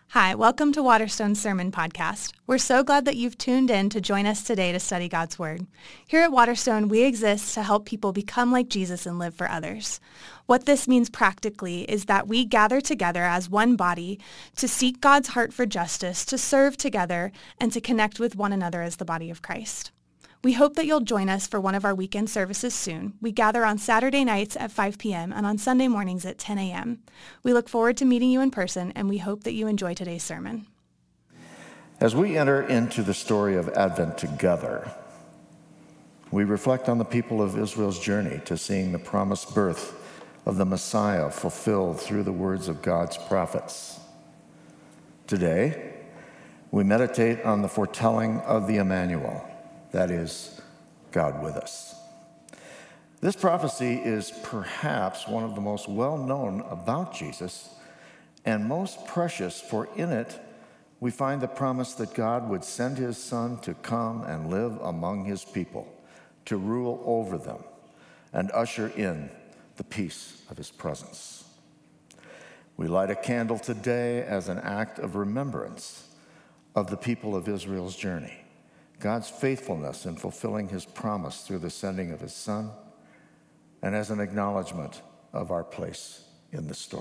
Hi, welcome to Waterstone's Sermon Podcast. We're so glad that you've tuned in to join us today to study God's Word. Here at Waterstone, we exist to help people become like Jesus and live for others. What this means practically is that we gather together as one body to seek God's heart for justice, to serve together, and to connect with one another as the body of Christ. We hope that you'll join us for one of our weekend services soon. We gather on Saturday nights at 5 p.m. and on Sunday mornings at 10 a.m. We look forward to meeting you in person, and we hope that you enjoy today's sermon. As we enter into the story of Advent together, we reflect on the people of Israel's journey to seeing the promised birth of the Messiah fulfilled through the words of God's prophets. Today, we meditate on the foretelling of the Emmanuel, that is, God with us. This prophecy is perhaps one of the most well-known about Jesus and most precious, for in it we find the promise that God would send his Son to come and live among his people, to rule over them and usher in the peace of his presence. We light a candle today as an act of remembrance of the people of Israel's journey, God's faithfulness in fulfilling his promise through the sending of his Son, and as an acknowledgement of our place in the story.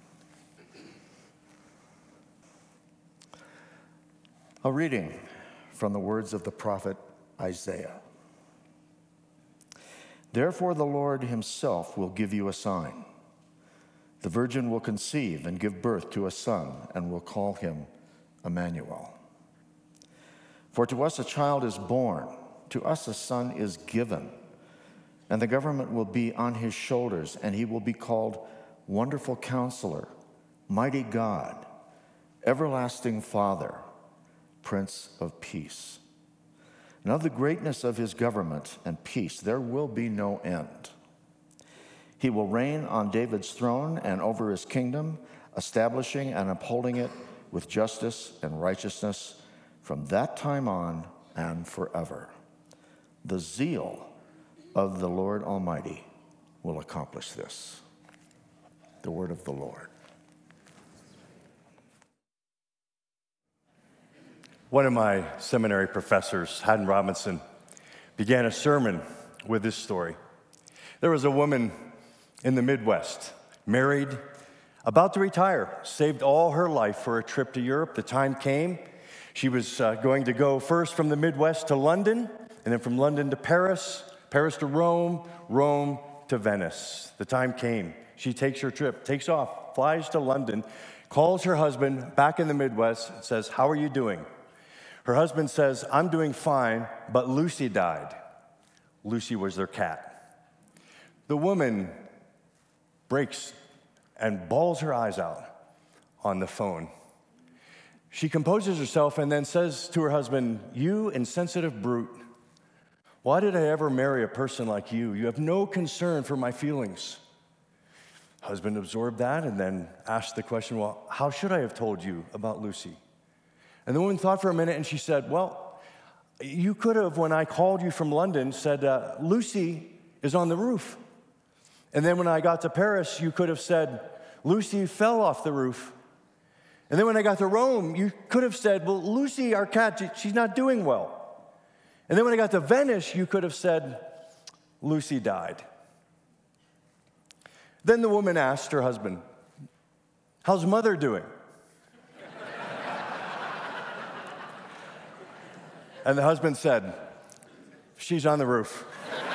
A reading from the words of the prophet Isaiah. Therefore the Lord himself will give you a sign. The virgin will conceive and give birth to a son, and will call him Emmanuel. For to us a child is born, to us a son is given, and the government will be on his shoulders, and he will be called Wonderful Counselor, Mighty God, Everlasting Father, Prince of Peace. And of the greatness of his government and peace there will be no end. He will reign on David's throne and over his kingdom, establishing and upholding it with justice and righteousness from that time on and forever. The zeal of the Lord Almighty will accomplish this. The word of the Lord. One of my seminary professors, Haddon Robinson, began a sermon with this story. There was a woman in the Midwest, married, about to retire, saved all her life for a trip to Europe. The time came. She was going to go first from the Midwest to London, and then from London to Paris, Paris to Rome, Rome to Venice. The time came. She takes her trip, takes off, flies to London, calls her husband back in the Midwest, and says, "How are you doing?" Her husband says, "I'm doing fine, but Lucy died." Lucy was their cat. The woman breaks and bawls her eyes out on the phone. She composes herself and then says to her husband, "You insensitive brute, why did I ever marry a person like you? You have no concern for my feelings." Husband absorbed that and then asked the question, "Well, how should I have told you about Lucy?" And the woman thought for a minute and she said, "Well, you could have, when I called you from London, said, Lucy is on the roof. And then when I got to Paris, you could have said, Lucy fell off the roof. And then when I got to Rome, you could have said, well, Lucy, our cat, she's not doing well. And then when I got to Venice, you could have said, Lucy died." Then the woman asked her husband, "How's mother doing?" And the husband said, "She's on the roof."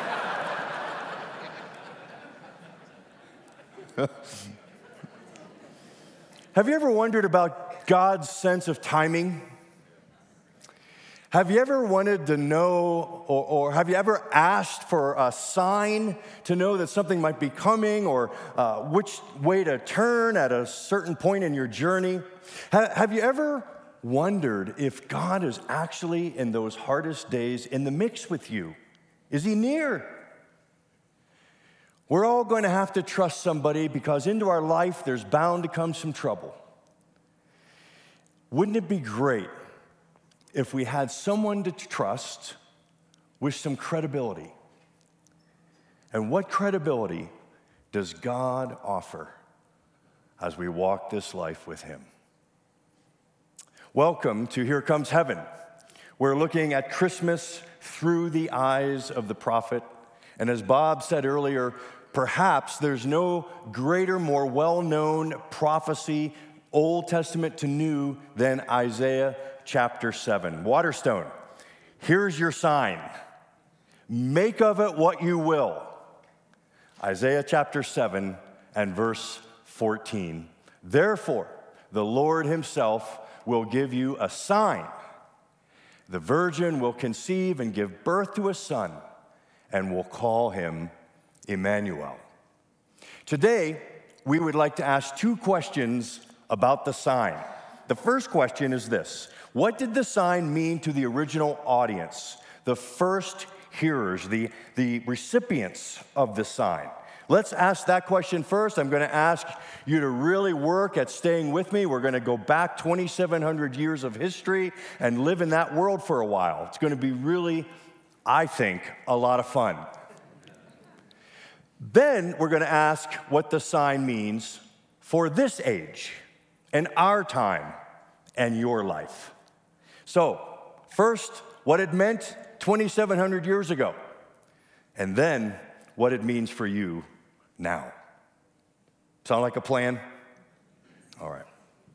Have you ever wondered about God's sense of timing? Have you ever wanted to know, or have you ever asked for a sign to know that something might be coming, or which way to turn at a certain point in your journey? Have you ever wondered if God is actually, in those hardest days, in the mix with you? Is he near? We're all going to have to trust somebody, because into our life there's bound to come some trouble. Wouldn't it be great if we had someone to trust with some credibility? And what credibility does God offer as we walk this life with him? Welcome to Here Comes Heaven. We're looking at Christmas through the eyes of the prophet. And as Bob said earlier, perhaps there's no greater, more well-known prophecy, Old Testament to New, than Isaiah chapter 7. Waterstone, here's your sign. Make of it what you will. Isaiah chapter 7 and verse 14. Therefore, the Lord himself will give you a sign. The virgin will conceive and give birth to a son, and will call him Emmanuel. Today, we would like to ask two questions about the sign. The first question is this: what did the sign mean to the original audience, the first hearers, the recipients of the sign? Let's ask that question first. I'm going to ask you to really work at staying with me. We're going to go back 2,700 years of history and live in that world for a while. It's going to be really, I think, a lot of fun. Then we're going to ask what the sign means for this age and our time and your life. So, first, what it meant 2,700 years ago, and then what it means for you now. Sound like a plan? All right.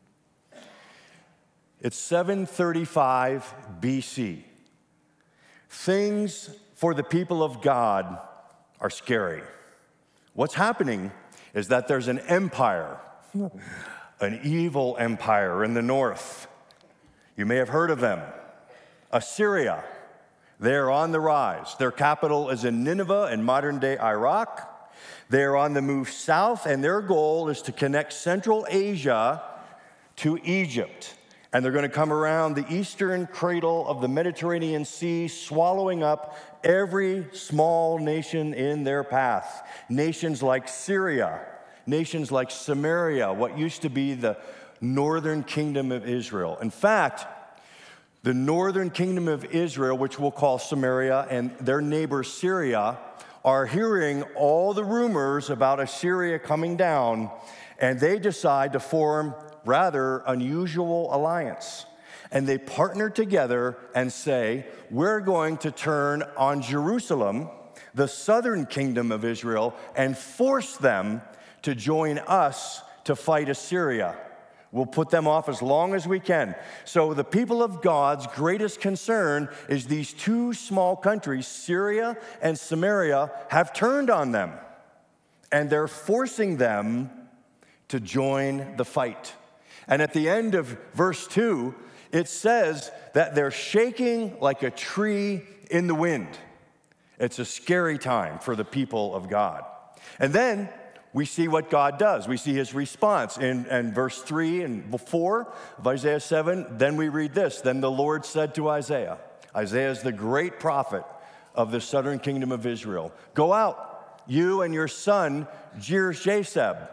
It's 735 BC. Things for the people of God are scary. What's happening is that there's an empire, an evil empire in the north. You may have heard of them. Assyria. They're on the rise. Their capital is in Nineveh in modern-day Iraq. They're on the move south, and their goal is to connect Central Asia to Egypt. And they're going to come around the eastern cradle of the Mediterranean Sea, swallowing up every small nation in their path. Nations like Syria, nations like Samaria, what used to be the northern kingdom of Israel. In fact, the northern kingdom of Israel, which we'll call Samaria, and their neighbor Syria, are hearing all the rumors about Assyria coming down, and they decide to form rather unusual alliance. And they partner together and say, we're going to turn on Jerusalem, the southern kingdom of Israel, and force them to join us to fight Assyria. We'll put them off as long as we can. So the people of God's greatest concern is these two small countries, Syria and Samaria, have turned on them. And they're forcing them to join the fight. And at the end of verse 2, it says that they're shaking like a tree in the wind. It's a scary time for the people of God. And then we see what God does. We see his response in verse 3 and 4 of Isaiah 7. Then we read this. Then the Lord said to Isaiah, Isaiah is the great prophet of the southern kingdom of Israel. Go out, you and your son, Shear-Jashub.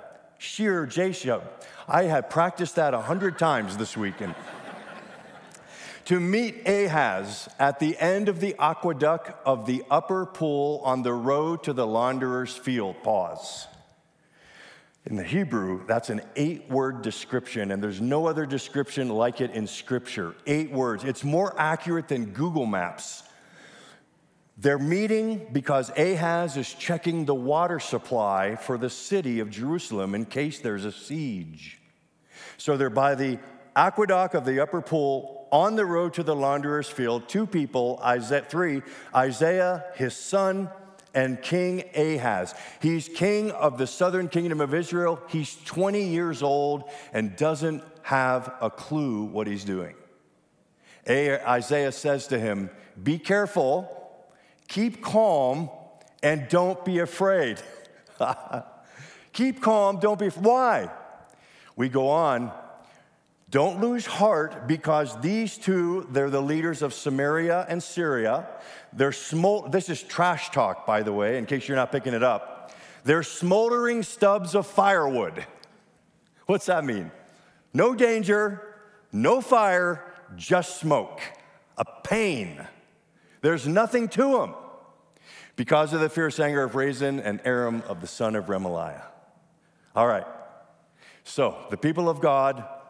I had practiced that 100 times this weekend. To meet Ahaz at the end of the aqueduct of the upper pool on the road to the launderer's field. Pause. In the Hebrew, that's an 8-word description, and there's no other description like it in Scripture. 8 words. It's more accurate than Google Maps. They're meeting because Ahaz is checking the water supply for the city of Jerusalem in case there's a siege. So they're by the aqueduct of the upper pool on the road to the launderer's field. 2 people, Isaiah, his son, and King Ahaz. He's king of the southern kingdom of Israel. He's 20 years old and doesn't have a clue what he's doing. Isaiah says to him, be careful, keep calm, and don't be afraid. Keep calm, don't be afraid. Why? We go on. Don't lose heart, because these two, they're the leaders of Samaria and Syria. This is trash talk, by the way, in case you're not picking it up. They're smoldering stubs of firewood. What's that mean? No danger, no fire, just smoke. A pain. There's nothing to them because of the fierce anger of Rezin and Aram of the son of Remaliah. All right. So the people of God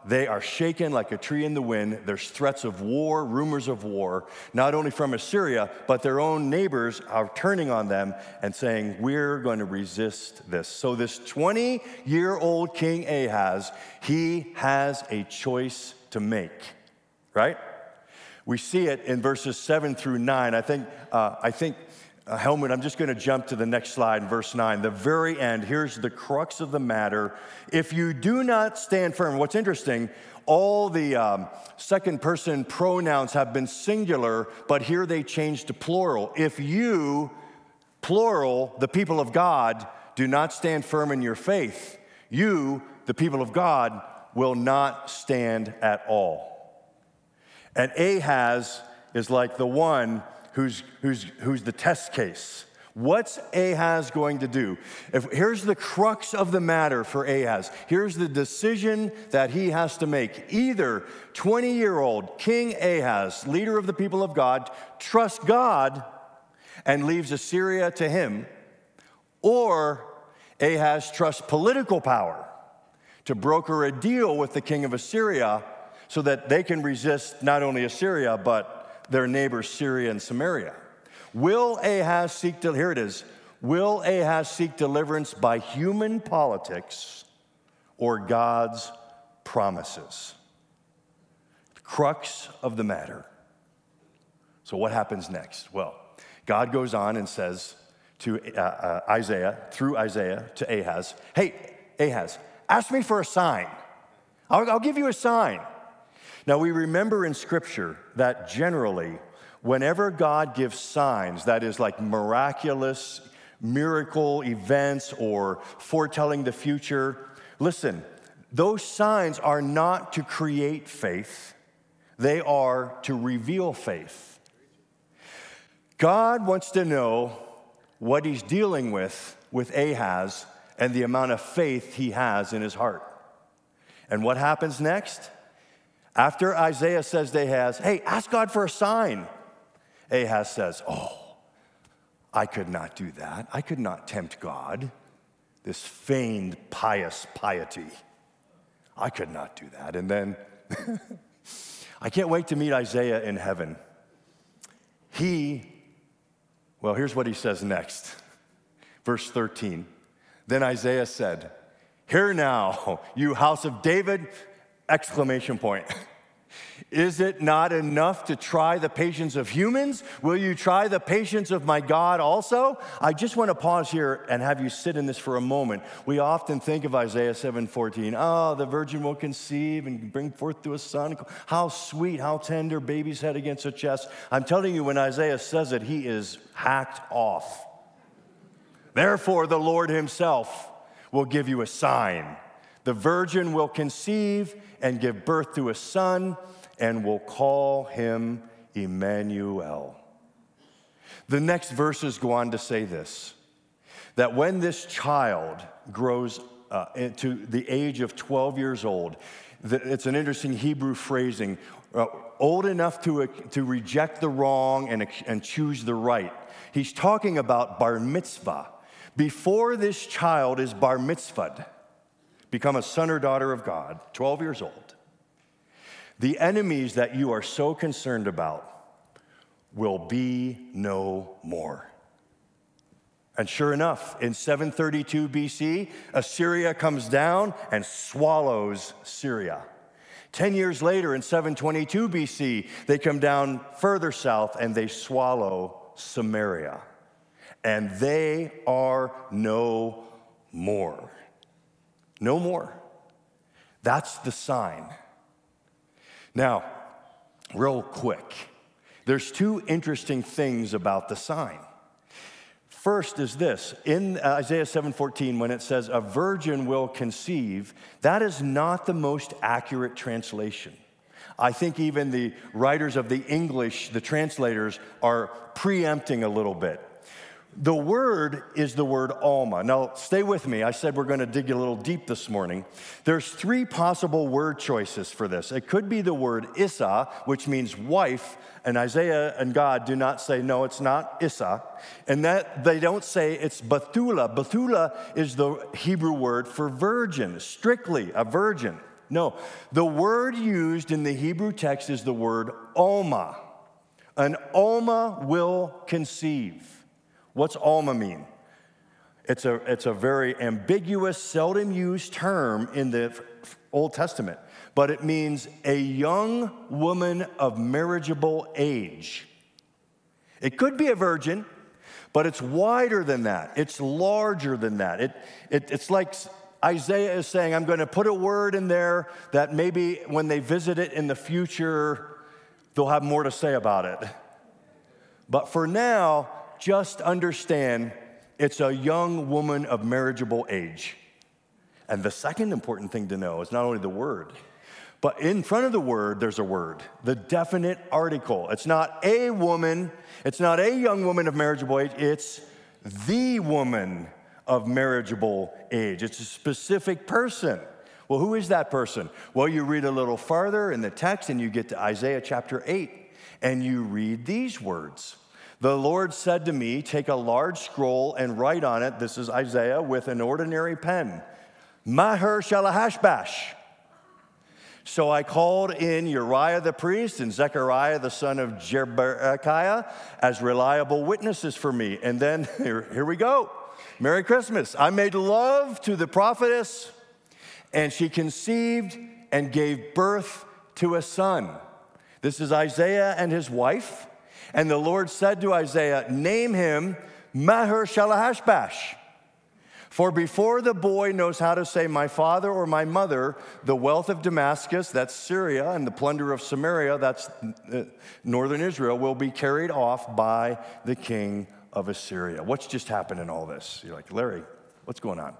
they are shaken like a tree in the wind. There's threats of war, rumors of war, not only from Assyria, but their own neighbors are turning on them and saying, we're going to resist this. So this 20-year-old King Ahaz, he has a choice to make, right? We see it in verses 7 through 9. I think Helmut, I'm just going to jump to the next slide in verse 9. The very end, here's the crux of the matter. If you do not stand firm, what's interesting, all the second person pronouns have been singular, but here they change to plural. If you, plural, the people of God, do not stand firm in your faith, you, the people of God, will not stand at all. And Ahaz is like the one who's the test case. What's Ahaz going to do? Here's the crux of the matter for Ahaz. Here's the decision that he has to make. Either 20-year-old King Ahaz, leader of the people of God, trusts God and leaves Assyria to him, or Ahaz trusts political power to broker a deal with the king of Assyria so that they can resist not only Assyria, but their neighbors Syria and Samaria. Will Ahaz seek deliverance by human politics or God's promises? The crux of the matter. So what happens next? Well, God goes on and says to through Isaiah to Ahaz, hey, Ahaz, ask me for a sign. I'll give you a sign. Now, we remember in Scripture that generally, whenever God gives signs, that is like miraculous, miracle events or foretelling the future, listen, those signs are not to create faith. They are to reveal faith. God wants to know what he's dealing with Ahaz and the amount of faith he has in his heart. And what happens next? After Isaiah says to Ahaz, hey, ask God for a sign, Ahaz says, oh, I could not do that. I could not tempt God, this feigned pious piety. I could not do that. And then I can't wait to meet Isaiah in heaven. Here's what he says next. Verse 13. Then Isaiah said, hear now, you house of David, exclamation point. Is it not enough to try the patience of humans? Will you try the patience of my God also? I just want to pause here and have you sit in this for a moment. We often think of Isaiah 7:14. Oh, the virgin will conceive and bring forth to a son. How sweet, how tender, baby's head against a chest. I'm telling you, when Isaiah says it, he is hacked off. Therefore, the Lord himself will give you a sign. The virgin will conceive and give birth to a son and will call him Emmanuel. The next verses go on to say this, that when this child grows into the age of 12 years old, it's an interesting Hebrew phrasing, old enough to reject the wrong and choose the right. He's talking about bar mitzvah. Before this child is bar mitzvahed, become a son or daughter of God, 12 years old, the enemies that you are so concerned about will be no more. And sure enough, in 732 BC, Assyria comes down and swallows Syria. 10 years later, in 722 BC, they come down further south and they swallow Samaria. And they are no more. No more. That's the sign. Now, real quick, there's two interesting things about the sign. First is this, in Isaiah 7:14, when it says, a virgin will conceive, that is not the most accurate translation. I think even the writers of the English, the translators, are preempting a little bit. The word is the word Alma. Now, stay with me. I said we're going to dig a little deep this morning. There's three possible word choices for this. It could be the word Issa, which means wife, and Isaiah and God do not say, no, it's not Issa. And that they don't say it's Bethula. Bethula is the Hebrew word for virgin, strictly a virgin, No, the word used in the Hebrew text is the word Alma. An Alma will conceive. What's Alma mean? It's a very ambiguous, seldom used term in the Old Testament, but it means a young woman of marriageable age. It could be a virgin, but it's wider than that. It's larger than that. It's like Isaiah is saying, I'm going to put a word in there that maybe when they visit it in the future, they'll have more to say about it. But for now, just understand it's a young woman of marriageable age. And the second important thing to know is not only the word, but in front of the word, there's a word, the definite article. It's not a woman, it's not a young woman of marriageable age, it's the woman of marriageable age. It's a specific person. Well, who is that person? Well, you read a little farther in the text and you get to Isaiah chapter 8, and you read these words. The Lord said to me, take a large scroll and write on it, this is Isaiah, with an ordinary pen, Maher-shalal-hash-bash. So I called in Uriah the priest and Zechariah the son of Jeberechiah as reliable witnesses for me. And then, here we go. Merry Christmas. I made love to the prophetess, and she conceived and gave birth to a son. This is Isaiah and his wife. And the Lord said to Isaiah, name him Maher-shalal-hash-bash. For before the boy knows how to say my father or my mother, the wealth of Damascus, that's Syria, and the plunder of Samaria, that's northern Israel, will be carried off by the king of Assyria. What's just happened in all this? You're like, Larry, what's going on?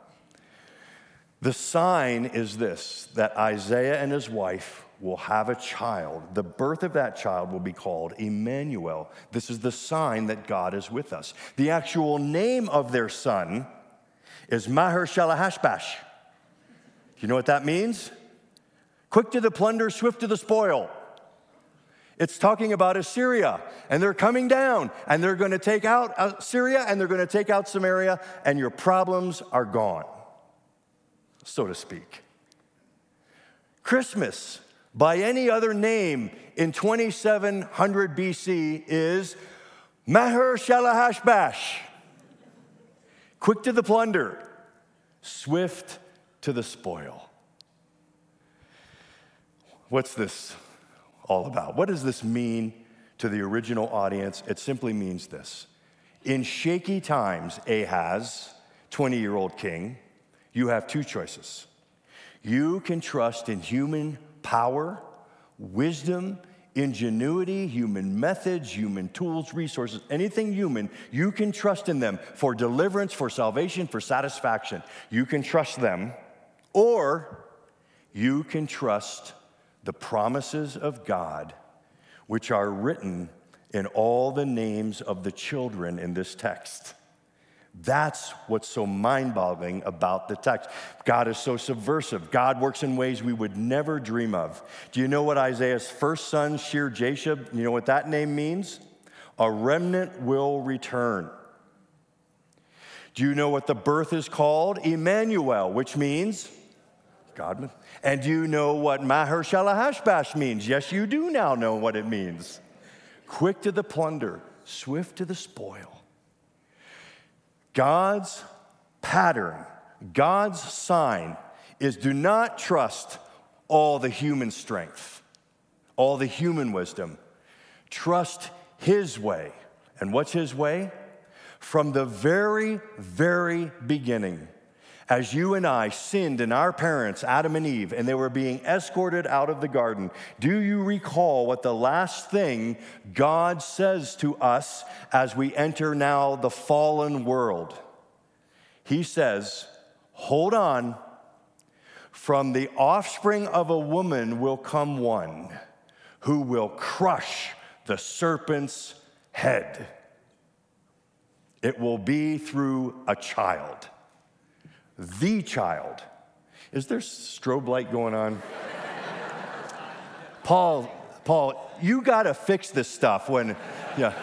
The sign is this, that Isaiah and his wife will have a child. The birth of that child will be called Emmanuel. This is the sign that God is with us. The actual name of their son is Maher-shalal-hash-bash. You know what that means? Quick to the plunder, swift to the spoil. It's talking about Assyria, and they're coming down, and they're going to take out Syria, and they're going to take out Samaria, and your problems are gone, so to speak. Christmas, by any other name in 2700 BC, is Maher-shalal-hash-bash. Quick to the plunder, swift to the spoil. What's this all about? What does this mean to the original audience? It simply means this. In shaky times, Ahaz, 20-year-old king, you have two choices. You can trust in human power, wisdom, ingenuity, human methods, human tools, resources, anything human, you can trust in them for deliverance, for salvation, for satisfaction. You can trust them, or you can trust the promises of God, which are written in all the names of the children in this text. That's what's so mind-boggling about the text. God is so subversive. God works in ways we would never dream of. Do you know what Isaiah's first son, Shear-Jashub, you know what that name means? A remnant will return. Do you know what the birth is called? Emmanuel, which means God. And do you know what Maher-shalal-hash-bash means? Yes, you do now know what it means. Quick to the plunder, swift to the spoil. God's pattern, God's sign is do not trust all the human strength, all the human wisdom. Trust his way. And what's his way? From the very, very beginning, as you and I sinned in our parents, Adam and Eve, and they were being escorted out of the garden, do you recall what the last thing God says to us as we enter now the fallen world? He says, hold on, from the offspring of a woman will come one who will crush the serpent's head. It will be through a child. The child. Is there strobe light going on? Paul, you got to fix this stuff when, yeah.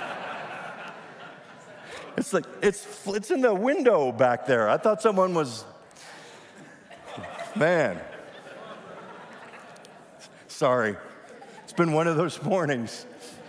It's like, it's in the window back there. I thought someone was, man. Sorry. It's been one of those mornings.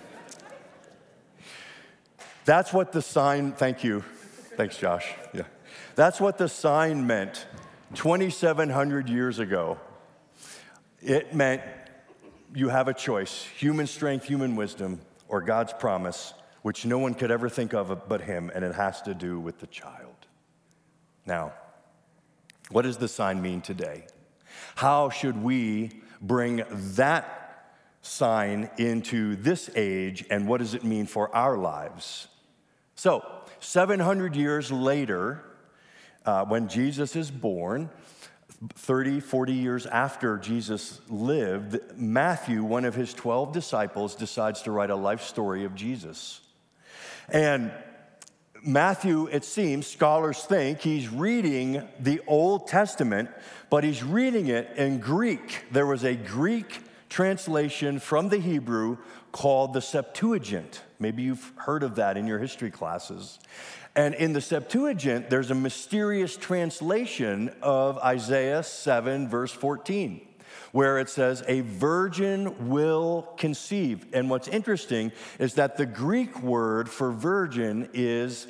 That's what the sign, thank you. Thanks, Josh. Yeah. That's what the sign meant 2,700 years ago. It meant you have a choice, human strength, human wisdom, or God's promise, which no one could ever think of but him, and it has to do with the child. Now, what does the sign mean today? How should we bring that sign into this age, and what does it mean for our lives? So, 700 years later, when Jesus is born, 30, 40 years after Jesus lived, Matthew, one of his 12 disciples, decides to write a life story of Jesus. And Matthew, it seems, scholars think he's reading the Old Testament, but he's reading it in Greek. There was a Greek translation from the Hebrew called the Septuagint. Maybe you've heard of that in your history classes. And in the Septuagint, there's a mysterious translation of Isaiah 7, verse 14, where it says, "A virgin will conceive." And what's interesting is that the Greek word for virgin is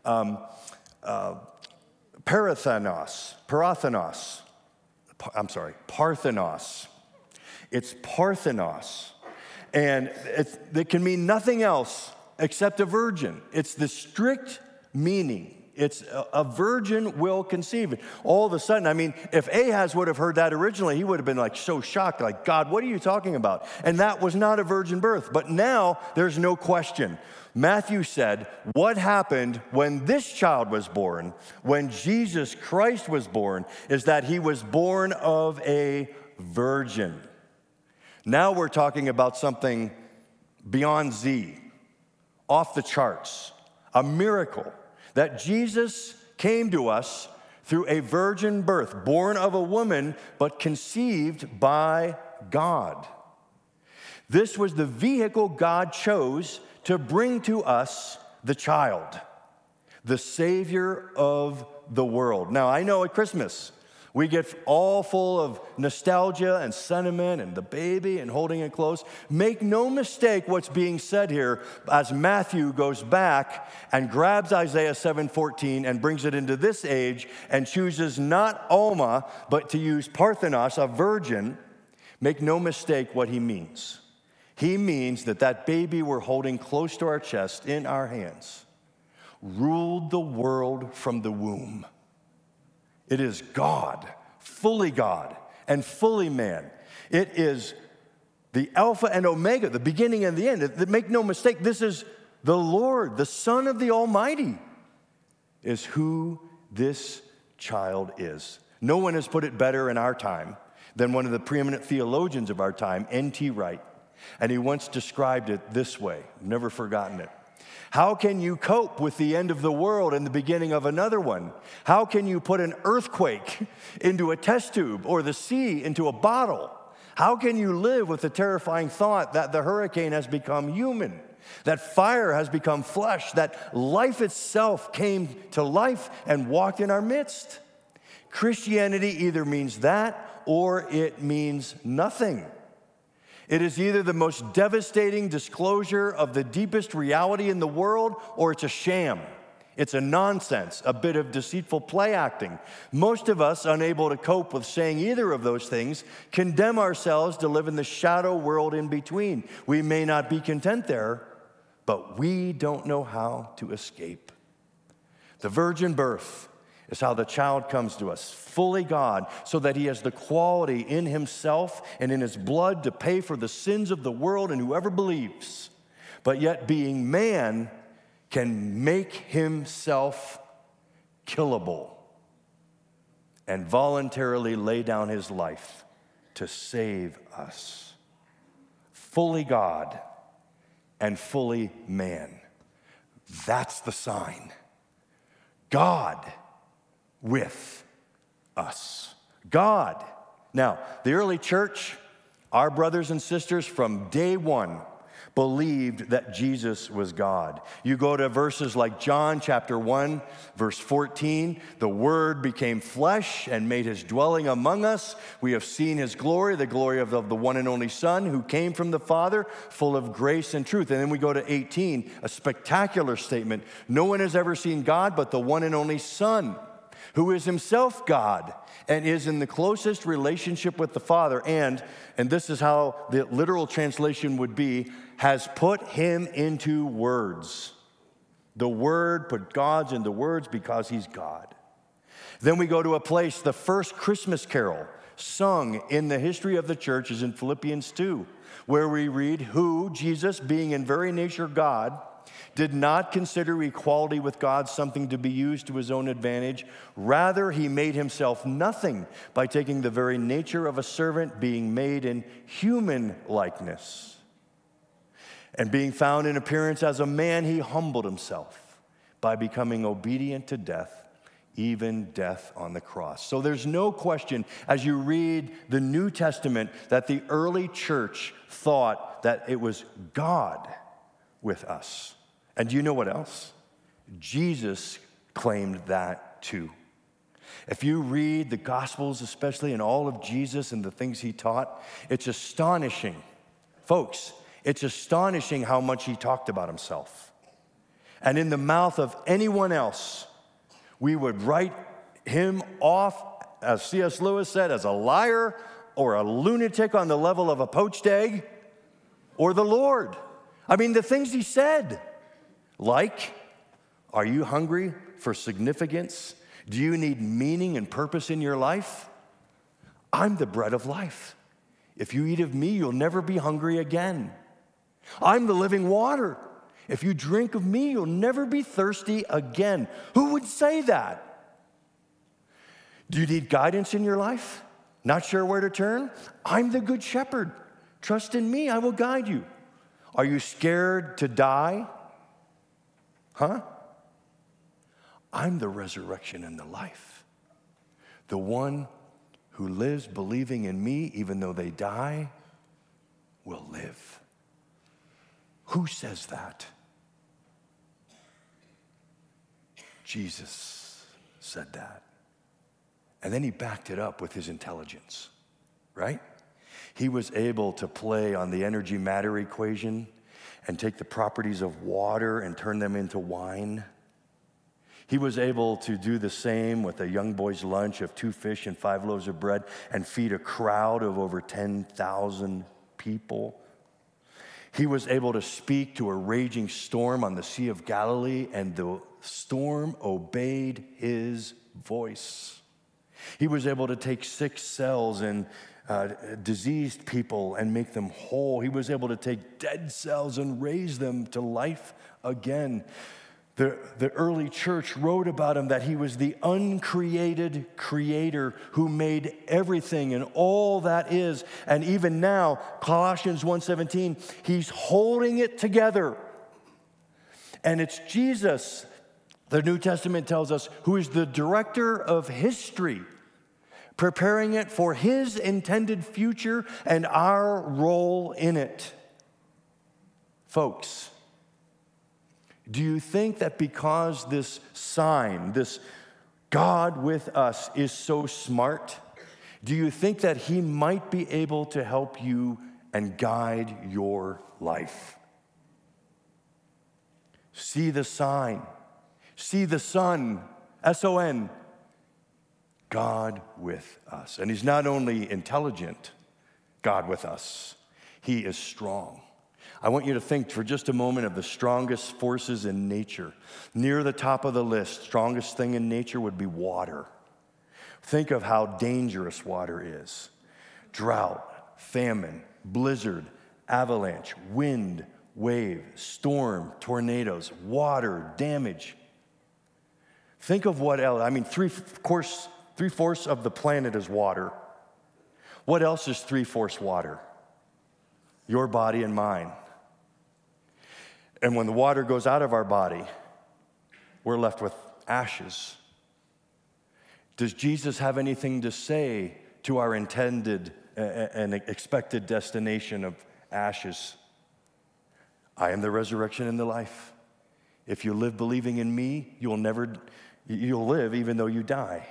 Parthenos. It's Parthenos. And it can mean nothing else except a virgin. It's the strict meaning. It's a virgin will conceive. All of a sudden, I mean, if Ahaz would have heard that originally, he would have been like so shocked, like, God, what are you talking about? And that was not a virgin birth. But now there's no question. Matthew said, what happened when this child was born, when Jesus Christ was born, is that he was born of a virgin. Now we're talking about something beyond Z, off the charts, a miracle. That Jesus came to us through a virgin birth, born of a woman, but conceived by God. This was the vehicle God chose to bring to us the child, the Savior of the world. Now, I know at Christmas, we get all full of nostalgia and sentiment and the baby and holding it close. Make no mistake what's being said here as Matthew goes back and grabs Isaiah 7:14 and brings it into this age and chooses not Alma, but to use Parthenos, a virgin. Make no mistake what he means. He means that baby we're holding close to our chest in our hands ruled the world from the womb. It is God, and fully man. It is the Alpha and Omega, the beginning and the end. Make no mistake, this is the Lord, the Son of the Almighty, is who this child is. No one has put it better in our time than one of the preeminent theologians of our time, N.T. Wright. And he once described it this way, never forgotten it. How can you cope with the end of the world and the beginning of another one? How can you put an earthquake into a test tube or the sea into a bottle? How can you live with the terrifying thought that the hurricane has become human, that fire has become flesh, that life itself came to life and walked in our midst? Christianity either means that or it means nothing. It is either the most devastating disclosure of the deepest reality in the world, or it's a sham. It's a nonsense, a bit of deceitful play acting. Most of us, unable to cope with saying either of those things, condemn ourselves to live in the shadow world in between. We may not be content there, but we don't know how to escape. The virgin birth is how the child comes to us, fully God, so that he has the quality in himself and in his blood to pay for the sins of the world and whoever believes. But yet being man can make himself killable and voluntarily lay down his life to save us. Fully God and fully man. That's the sign. God with us. God. Now, the early church, our brothers and sisters from day one, believed that Jesus was God. You go to verses like John chapter 1, verse 14, the Word became flesh and made his dwelling among us. We have seen his glory, the glory of the one and only Son who came from the Father, full of grace and truth. And then we go to 18, a spectacular statement. No one has ever seen God but the one and only Son, who is himself God and is in the closest relationship with the Father, and this is how the literal translation would be, has put him into words. The Word put God's into words because he's God. Then we go to a place, the first Christmas carol sung in the history of the church is in Philippians 2, where we read, who, Jesus, being in very nature God, did not consider equality with God something to be used to his own advantage. Rather, he made himself nothing by taking the very nature of a servant, being made in human likeness. And being found in appearance as a man, he humbled himself by becoming obedient to death, even death on the cross. So there's no question as you read the New Testament that the early church thought that it was God with us. And do you know what else? Jesus claimed that too. If you read the Gospels, especially in all of Jesus and the things he taught, it's astonishing. Folks, it's astonishing how much he talked about himself. And in the mouth of anyone else, we would write him off, as C.S. Lewis said, as a liar or a lunatic on the level of a poached egg or the Lord. I mean, the things he said. Like, are you hungry for significance? Do you need meaning and purpose in your life? I'm the bread of life. If you eat of me, you'll never be hungry again. I'm the living water. If you drink of me, you'll never be thirsty again. Who would say that? Do you need guidance in your life? Not sure where to turn? I'm the good shepherd. Trust in me, I will guide you. Are you scared to die? Huh? I'm the resurrection and the life. The one who lives believing in me, even though they die, will live. Who says that? Jesus said that. And then he backed it up with his intelligence, right? He was able to play on the energy-matter equation and take the properties of water and turn them into wine. He was able to do the same with a young boy's lunch of 2 fish and 5 loaves of bread and feed a crowd of over 10,000 people. He was able to speak to a raging storm on the Sea of Galilee, and the storm obeyed his voice. He was able to take sick cells and diseased people and make them whole. He was able to take dead cells and raise them to life again. The early church wrote about him that he was the uncreated creator who made everything and all that is. And even now, Colossians 1:17, he's holding it together. And it's Jesus, the New Testament tells us, who is the director of history, preparing it for his intended future and our role in it. Folks, do you think that because this sign, this God with us, is so smart, do you think that he might be able to help you and guide your life? See the sign. See the Son, S-O-N. God with us. And he's not only intelligent, God with us, he is strong. I want you to think for just a moment of the strongest forces in nature. Near the top of the list, strongest thing in nature would be water. Think of how dangerous water is. Drought, famine, blizzard, avalanche, wind, wave, storm, tornadoes, water, damage. Think of what else. I mean, three-fourths of the planet is water. What else is three-fourths water? Your body and mine. And when the water goes out of our body, we're left with ashes. Does Jesus have anything to say to our intended and expected destination of ashes? I am the resurrection and the life. If you live believing in me, you'll live even though you die.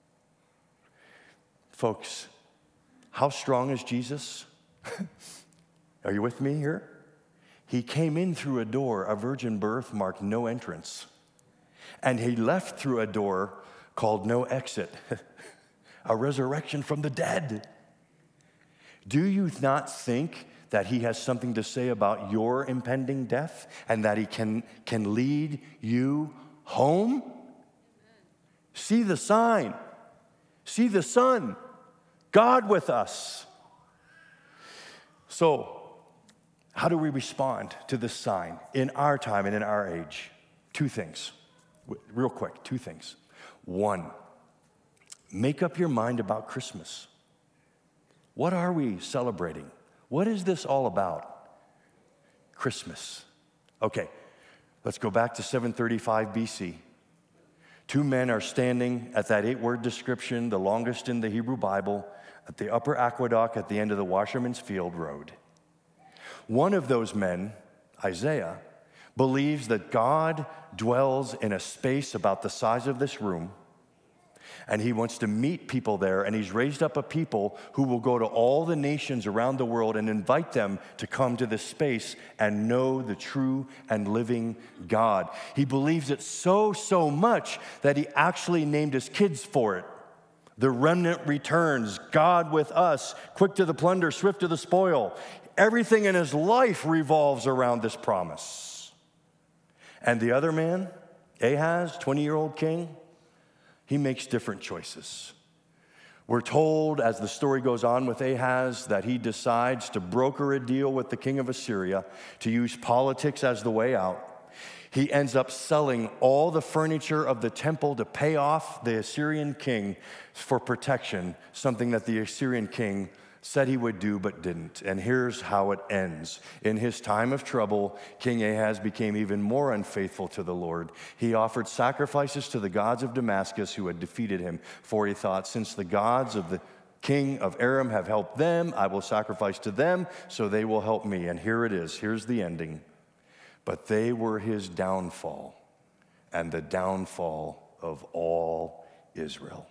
Folks, how strong is Jesus? Are you with me here? He came in through a door, a virgin birth marked no entrance. And he left through a door called no exit, a resurrection from the dead. Do you not think that he has something to say about your impending death and that he can lead you home? See the sign. See the Son. God with us. So, how do we respond to this sign in our time and in our age? Two things. Real quick, two things. One, make up your mind about Christmas. What are we celebrating? What is this all about? Christmas. Okay, let's go back to 735 BC. Two men are standing at that 8-word description, the longest in the Hebrew Bible, at the upper aqueduct at the end of the Washerman's Field Road. One of those men, Isaiah, believes that God dwells in a space about the size of this room, and he wants to meet people there, and he's raised up a people who will go to all the nations around the world and invite them to come to this space and know the true and living God. He believes it so much that he actually named his kids for it. The remnant returns, God with us, quick to the plunder, swift to the spoil. Everything in his life revolves around this promise. And the other man, Ahaz, 20-year-old king, he makes different choices. We're told, as the story goes on with Ahaz, that he decides to broker a deal with the king of Assyria to use politics as the way out. He ends up selling all the furniture of the temple to pay off the Assyrian king for protection, something that the Assyrian king said he would do but didn't. And here's how it ends. In his time of trouble, King Ahaz became even more unfaithful to the Lord. He offered sacrifices to the gods of Damascus who had defeated him, for he thought, since the gods of the king of Aram have helped them, I will sacrifice to them, so they will help me. And here it is. Here's the ending. But they were his downfall and the downfall of all Israel.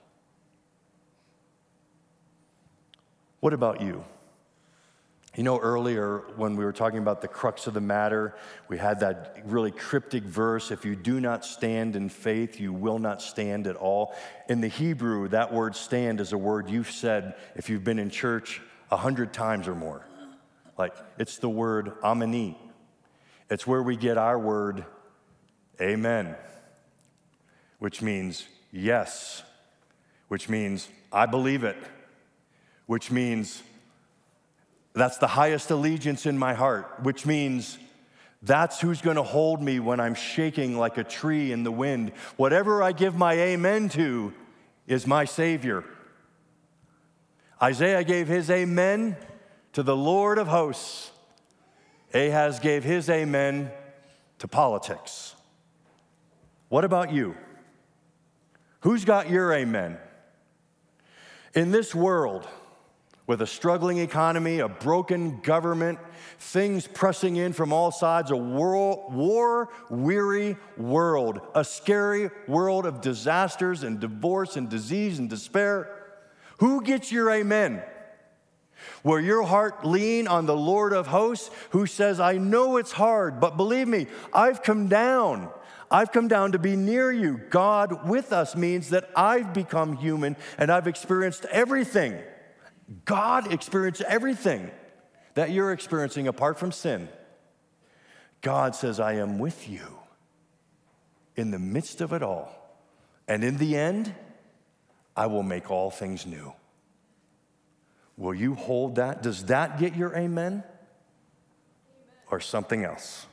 What about you? You know, earlier when we were talking about the crux of the matter, we had that really cryptic verse, if you do not stand in faith, you will not stand at all. In the Hebrew, that word stand is a word you've said if you've been in church 100 times or more. Like, it's the word ameni. It's where we get our word amen, which means yes, which means I believe it, which means that's the highest allegiance in my heart, which means that's who's going to hold me when I'm shaking like a tree in the wind. Whatever I give my amen to is my Savior. Isaiah gave his amen to the Lord of hosts. Ahaz gave his amen to politics. What about you? Who's got your amen? In this world, with a struggling economy, a broken government, things pressing in from all sides, a war-weary world, a scary world of disasters and divorce and disease and despair, who gets your amen? Will your heart lean on the Lord of hosts who says, I know it's hard, but believe me, I've come down. I've come down to be near you. God with us means that I've become human and I've experienced everything. God experienced everything that you're experiencing apart from sin. God says, I am with you in the midst of it all. And in the end, I will make all things new. Will you hold that? Does that get your amen? Or something else?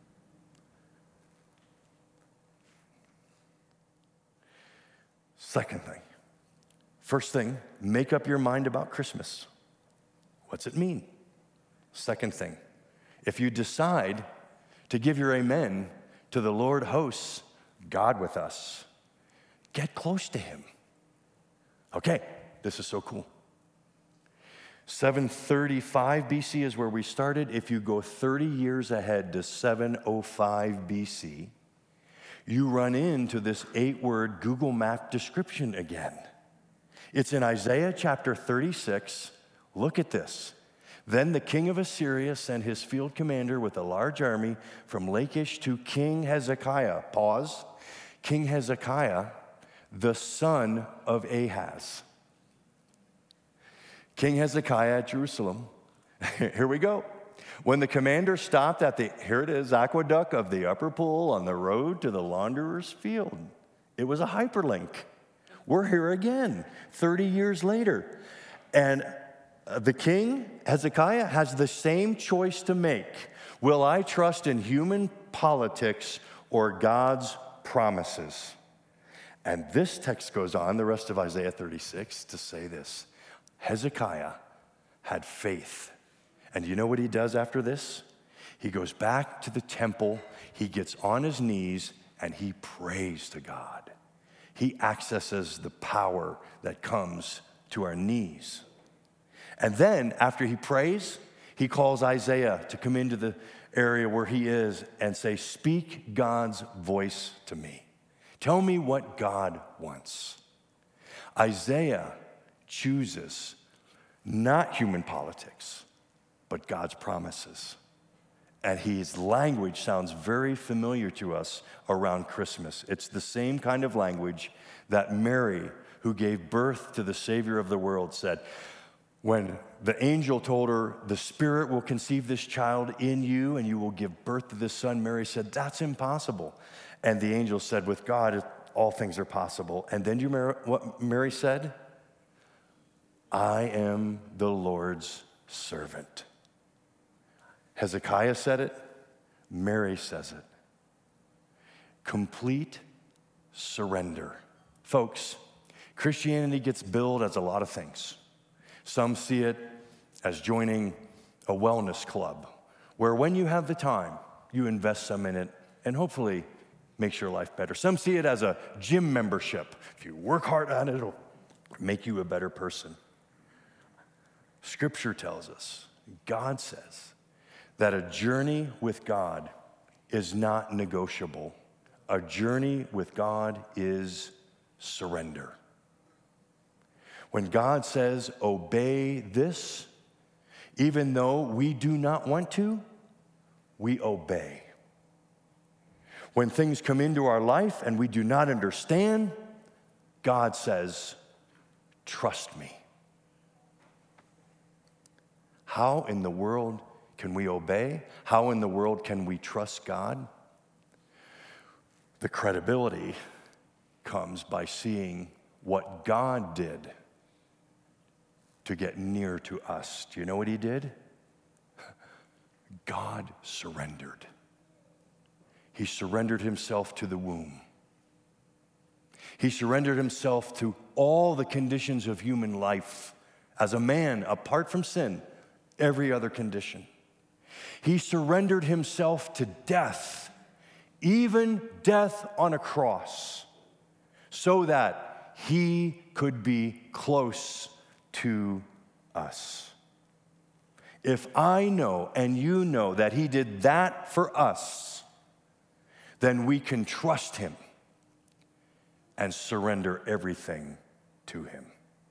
Second thing. First thing, make up your mind about Christmas. What's it mean? Second thing, if you decide to give your amen to the Lord hosts, God with us, get close to him. Okay, this is so cool. 735 BC is where we started. If you go 30 years ahead to 705 BC, you run into this 8-word Google Map description again. It's in Isaiah chapter 36. Look at this. Then the king of Assyria sent his field commander with a large army from Lachish to King Hezekiah. Pause. King Hezekiah, the son of Ahaz. King Hezekiah at Jerusalem. Here we go. When the commander stopped at the, here it is, aqueduct of the upper pool on the road to the launderer's field. It was a hyperlink. We're here again, 30 years later. And the king, Hezekiah, has the same choice to make. Will I trust in human politics or God's promises? And this text goes on, the rest of Isaiah 36, to say this. Hezekiah had faith. And you know what he does after this? He goes back to the temple, he gets on his knees, and he prays to God. He accesses the power that comes to our knees. And then, after he prays, he calls Isaiah to come into the area where he is and say, speak God's voice to me. Tell me what God wants. Isaiah chooses not human politics, but God's promises. And his language sounds very familiar to us around Christmas. It's the same kind of language that Mary, who gave birth to the Savior of the world, said. When the angel told her, the Spirit will conceive this child in you and you will give birth to this son, Mary said, that's impossible. And the angel said, with God, all things are possible. And then you remember what Mary said? I am the Lord's servant. Hezekiah said it. Mary says it. Complete surrender. Folks, Christianity gets billed as a lot of things. Some see it as joining a wellness club, where when you have the time, you invest some in it and hopefully makes your life better. Some see it as a gym membership. If you work hard at it, it'll make you a better person. Scripture tells us, God says, that a journey with God is not negotiable. A journey with God is surrender. When God says, obey this, even though we do not want to, we obey. When things come into our life and we do not understand, God says, trust me. How in the world can we obey? How in the world can we trust God? The credibility comes by seeing what God did to get near to us. Do you know what he did? God surrendered. He surrendered himself to the womb. He surrendered himself to all the conditions of human life as a man, apart from sin, every other condition. He surrendered himself to death, even death on a cross, so that he could be close to us. If I know and you know that he did that for us, then we can trust him and surrender everything to him.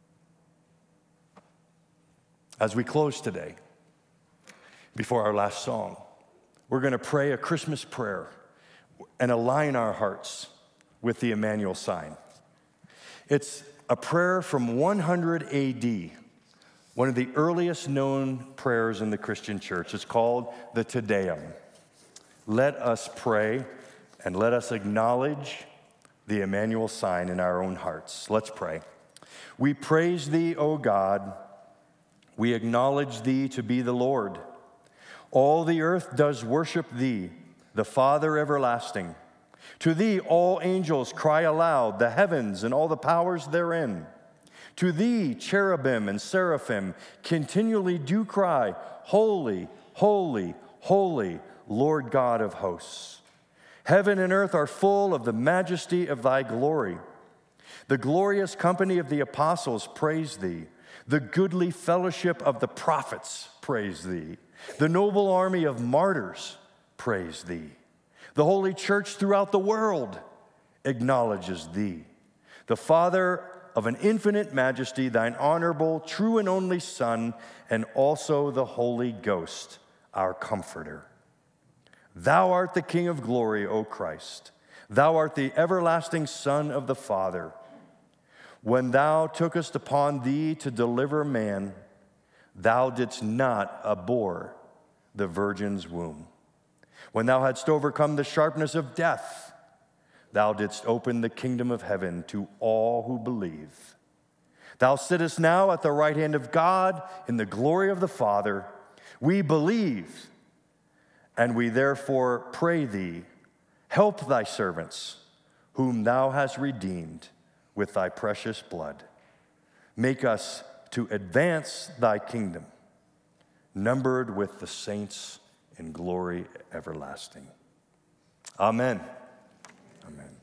As we close today, before our last song, we're going to pray a Christmas prayer and align our hearts with the Emmanuel sign. It's a prayer from 100 AD, one of the earliest known prayers in the Christian church. It's called the Te Deum. Let us pray and let us acknowledge the Emmanuel sign in our own hearts. Let's pray. We praise thee, O God. We acknowledge thee to be the Lord. All the earth does worship thee, the Father everlasting. To thee all angels cry aloud, the heavens and all the powers therein. To thee cherubim and seraphim continually do cry, Holy, holy, holy, Lord God of hosts. Heaven and earth are full of the majesty of thy glory. The glorious company of the apostles praise thee. The goodly fellowship of the prophets praise thee. The noble army of martyrs praise thee. The holy church throughout the world acknowledges thee. The Father of an infinite majesty, thine honorable, true and only Son, and also the Holy Ghost, our Comforter. Thou art the King of glory, O Christ. Thou art the everlasting Son of the Father. When thou tookest upon thee to deliver man, thou didst not abhor the virgin's womb. When thou hadst overcome the sharpness of death, thou didst open the kingdom of heaven to all who believe. Thou sittest now at the right hand of God in the glory of the Father. We believe, and we therefore pray thee, help thy servants, whom thou hast redeemed with thy precious blood. Make us to advance thy kingdom, numbered with the saints in glory everlasting. Amen. Amen.